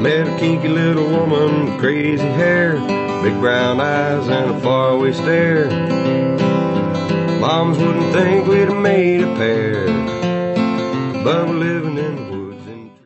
Met a kinky little woman with crazy hair, big brown eyes and a faraway stare. Moms wouldn't think we'd have made a pair, but we're living in the